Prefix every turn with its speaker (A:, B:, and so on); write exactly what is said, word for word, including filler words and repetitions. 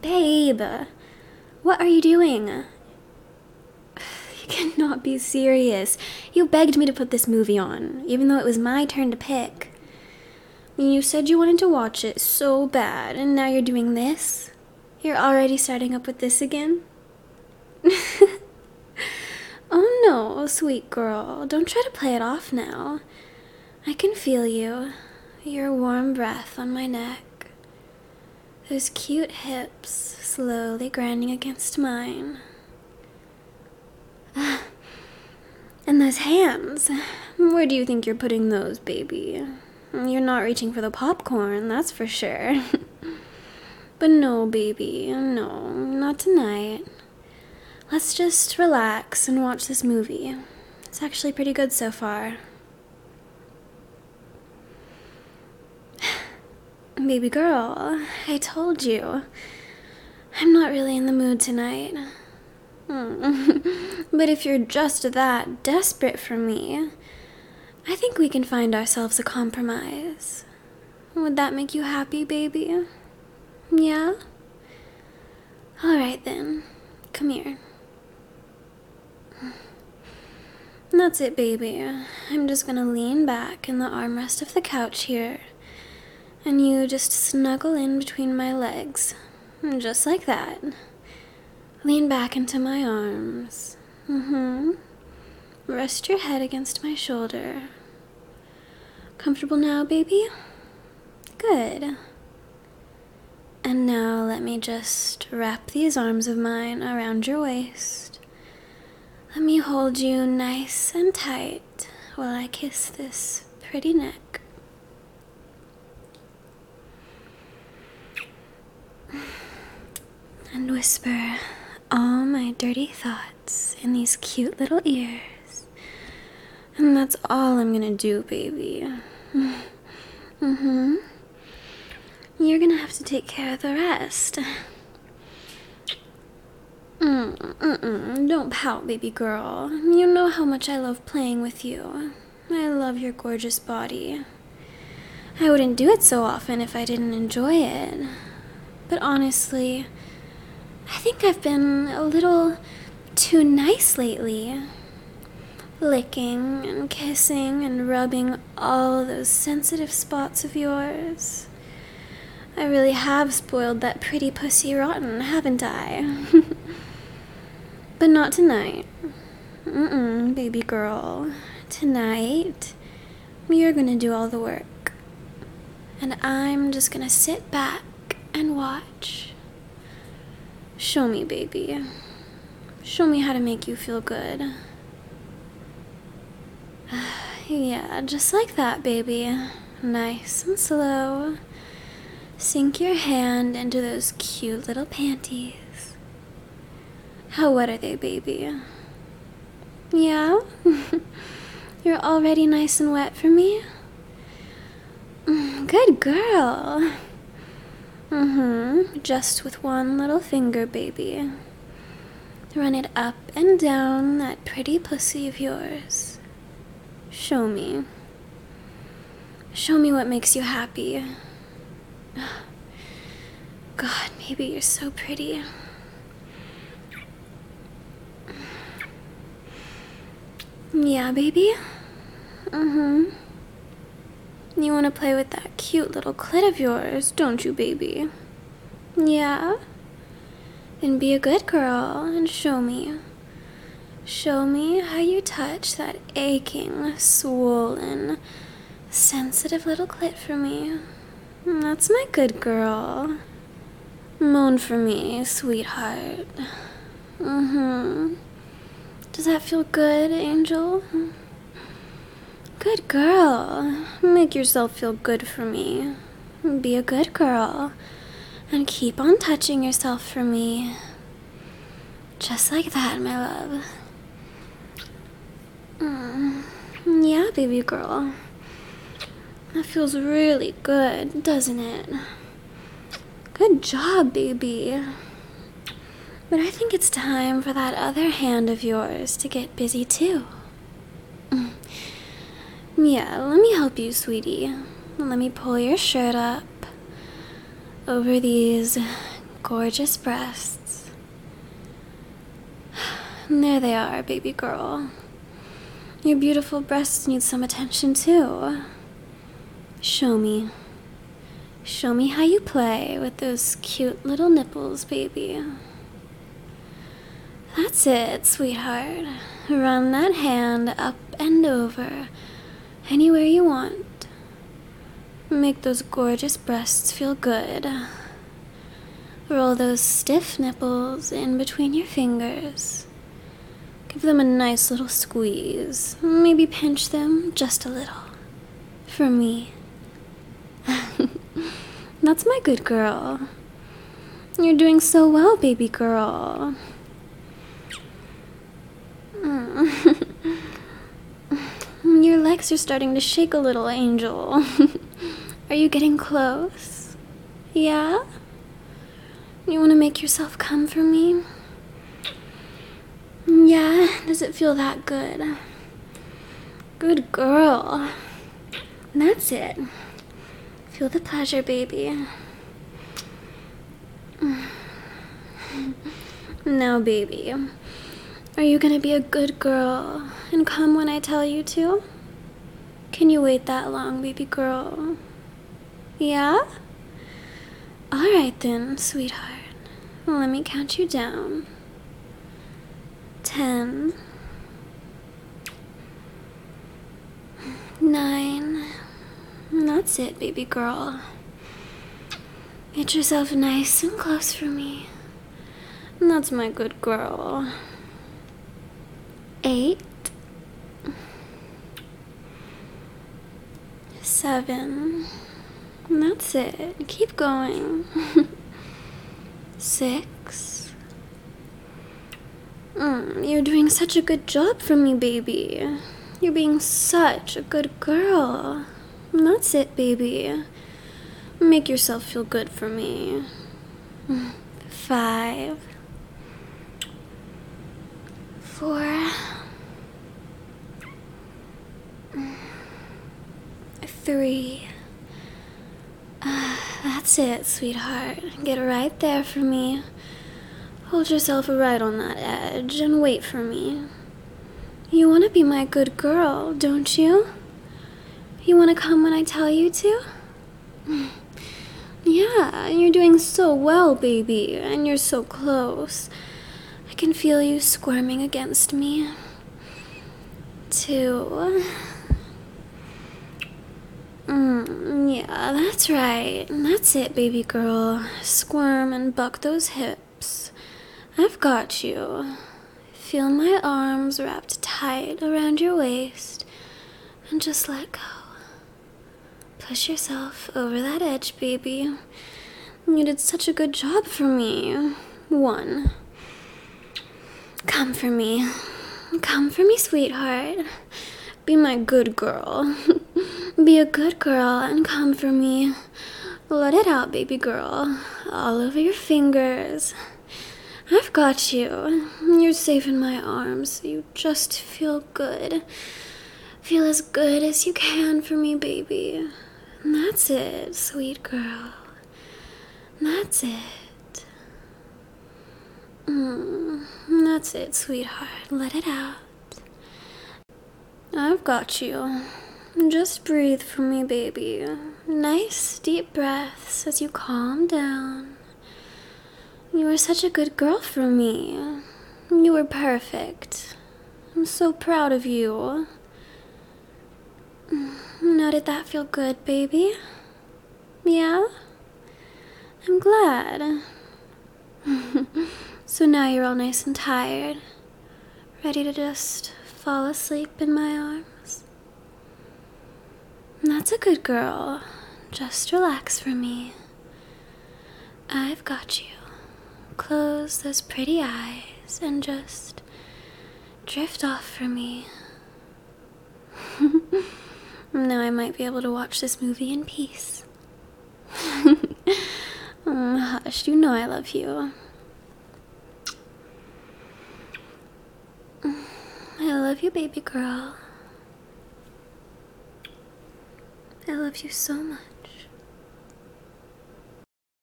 A: Babe, what are you doing? You cannot be serious. You begged me to put this movie on, even though it was my turn to pick. You said you wanted to watch it so bad, and now you're doing this? You're already starting up with this again? Oh no, sweet girl, don't try to play it off now. I can feel you, your warm breath on my neck. Those cute hips slowly grinding against mine. And those hands, where do you think you're putting those, baby? You're not reaching for the popcorn, that's for sure. But no, baby, no, not tonight. Let's just relax and watch this movie. It's actually pretty good so far. Baby girl, I told you. I'm not really in the mood tonight. Mm. But if you're just that desperate for me, I think we can find ourselves a compromise. Would that make you happy, baby? Yeah? Alright then. Come here. That's it, baby. I'm just gonna lean back in the armrest of the couch here, and you just snuggle in between my legs. Just like that. Lean back into my arms. Mm-hmm. Rest your head against my shoulder. Comfortable now, baby? Good. And now let me just wrap these arms of mine around your waist. Let me hold you nice and tight while I kiss this pretty neck. And whisper all my dirty thoughts in these cute little ears. And that's all I'm gonna do, baby. Mm-hmm. You're gonna have to take care of the rest. Mm, mm-mm, don't pout, baby girl. You know how much I love playing with you. I love your gorgeous body. I wouldn't do it so often if I didn't enjoy it. But honestly, I think I've been a little too nice lately. Licking and kissing and rubbing all those sensitive spots of yours. I really have spoiled that pretty pussy rotten, haven't I? But not tonight. Mm-mm, baby girl. Tonight, you're gonna do all the work. And I'm just gonna sit back and watch. Show me, baby. Show me how to make you feel good. Yeah, just like that, baby. Nice and slow. Sink your hand into those cute little panties. How wet are they, baby? Yeah? You're already nice and wet for me? Good girl. Mm-hmm. Just with one little finger, baby. Run it up and down that pretty pussy of yours. Show me. Show me what makes you happy. God, baby, you're so pretty. Yeah, baby? Mm-hmm. You want to play with that cute little clit of yours, don't you, baby? Yeah? Then be a good girl and show me. Show me how you touch that aching, swollen, sensitive little clit for me. That's my good girl. Moan for me, sweetheart. Mm-hmm. Does that feel good, Angel? Good girl. Make yourself feel good for me. Be a good girl. And keep on touching yourself for me. Just like that, my love. Mm. Yeah, baby girl. That feels really good, doesn't it? Good job, baby. But I think it's time for that other hand of yours to get busy too. Mm. Yeah, let me help you, sweetie. Let me pull your shirt up over these gorgeous breasts. And there they are, baby girl. Your beautiful breasts need some attention too. Show me. Show me how you play with those cute little nipples, baby. That's it, sweetheart. Run that hand up and over, anywhere you want. Make those gorgeous breasts feel good. Roll those stiff nipples in between your fingers. Give them a nice little squeeze. Maybe pinch them just a little. For me. That's my good girl. You're doing so well, baby girl. Mm. Your legs are starting to shake a little, Angel. Are you getting close? Yeah? You want to make yourself come for me? Yeah? Does it feel that good? Good girl. That's it. Feel the pleasure, baby. Now, baby, are you gonna be a good girl and come when I tell you to? Can you wait that long, baby girl? Yeah? Alright then, sweetheart. Let me count you down. Ten. Nine. That's it, baby girl. Get yourself nice and close for me. That's my good girl. Eight. Seven. That's it. Keep going. Six. Mm, you're doing such a good job for me, baby. You're being such a good girl. That's it, baby. Make yourself feel good for me. Five. Four. Three. Uh, that's it, sweetheart. Get right there for me. Hold yourself right on that edge and wait for me. You want to be my good girl, don't you? You want to come when I tell you to? Yeah, you're doing so well, baby, and you're so close. I can feel you squirming against me. Two. Mm, yeah, that's right. That's it, baby girl. Squirm and buck those hips. I've got you. Feel my arms wrapped tight around your waist, and just let go. Push yourself over that edge, baby. You did such a good job for me. One. Come for me. Come for me, sweetheart. Be my good girl. Be a good girl and come for me. Let it out, baby girl. All over your fingers. I've got you. You're safe in my arms. You just feel good. Feel as good as you can for me, baby. That's it, sweet girl. That's it. Mm, that's it, sweetheart. Let it out. I've got you. Just breathe for me, baby. Nice, deep breaths as you calm down. You were such a good girl for me. You were perfect. I'm so proud of you. Now, did that feel good, baby? Yeah? I'm glad. So now you're all nice and tired, ready to just fall asleep in my arms? That's a good girl. Just relax for me. I've got you. Close those pretty eyes and just drift off for me. Now I might be able to watch this movie in peace. Mm, hush, you know I love you. I love you, baby girl. I love you so much.